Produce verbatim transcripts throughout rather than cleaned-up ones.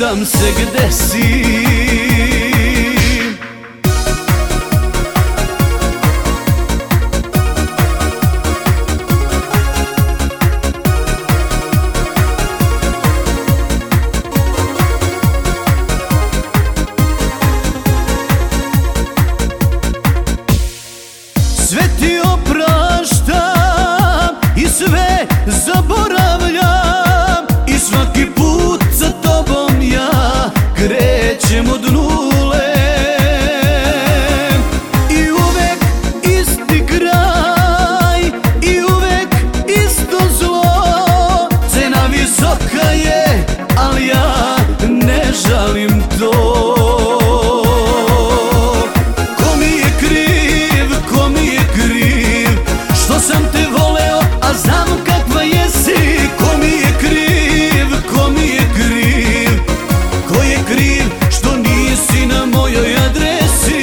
pitam se gde si. Sve ti opraštam i sve zaboravljam, i svaki put za tobom ja krećem od nule. I uvek isti kraj, i uvek isto zlo. Cena visoka je, ali ja ne žalim to. Sam te voleo, a znam kakva jesi. Ko mi je kriv, ko mi je kriv? Ko je kriv što nisi na mojoj adresi?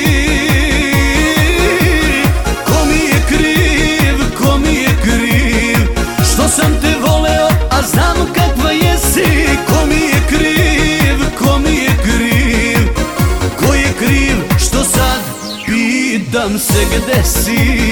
Ko mi je kriv, ko mi je kriv? Što sam te voleo, a znam kakva jesi. Ko mi je kriv, ko mi je kriv? Ko je kriv što sad pitam se gde si?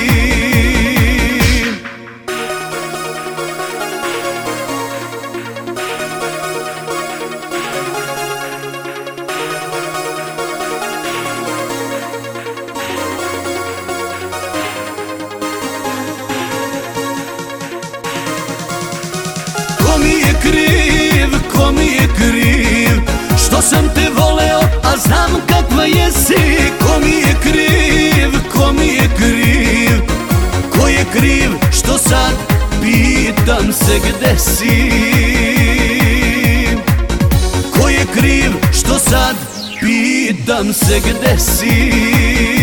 Ko mi je kriv, ko mi je kriv? Što sam te voleo, a znam kakva jesi. Ko mi je kriv, ko mi je kriv? Ko je kriv što sad pitam se gde si? Ko je kriv što sad pitam se gde si?